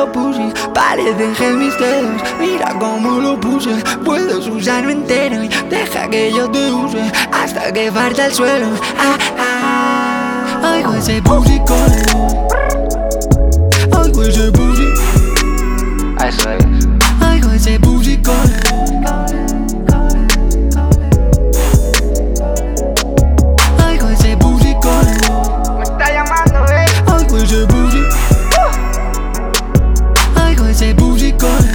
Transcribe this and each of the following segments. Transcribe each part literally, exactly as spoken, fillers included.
tremendo pussy. Parecen gel mis dedos, mira cómo lo puse. Puedes usarlo entero y deja que yo te use hasta que parta el suelo. Ah, ah. Oigo ese pussy call, oigo ese pussy. Eso es. Oigo ese pussy call. Oigo ese pussy call. Me está llamando, eh. Oigo ese pussy. Oigo ese pussy call.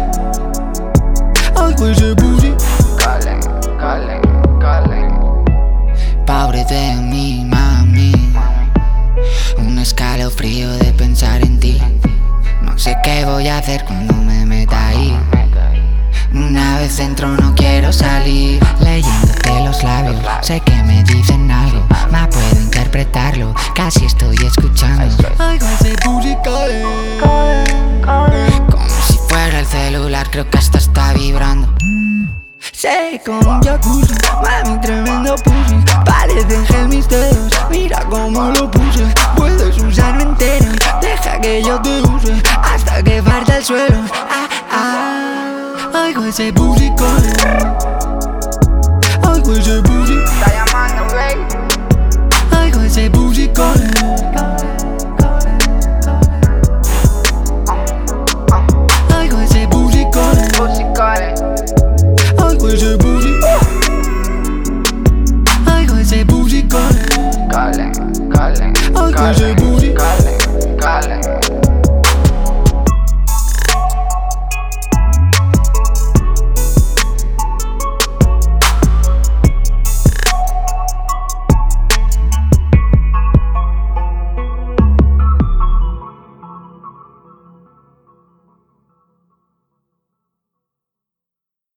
Oigo ese pussy. Callen, callen, callen. Pobre de mí, mami. Un escalofrío de pensar en ti. No sé qué voy a hacer cuando me meta ahí. Una vez dentro no quiero salir. Leyéndote los labios, sé que me dicen algo. Ma puedo interpretarlo, casi estoy escuchando. Oigo ese pussy como si fuera el celular, creo que hasta está vibrando. Sé como un jacuzzi, mami, tremendo pussy. Parecen gel mis dedos, mira cómo lo puse. Puedes usarlo entero y deja que yo te use hasta que parta el suelo. Ah, ah. Oigo ese pussy call, oigo ese pussy.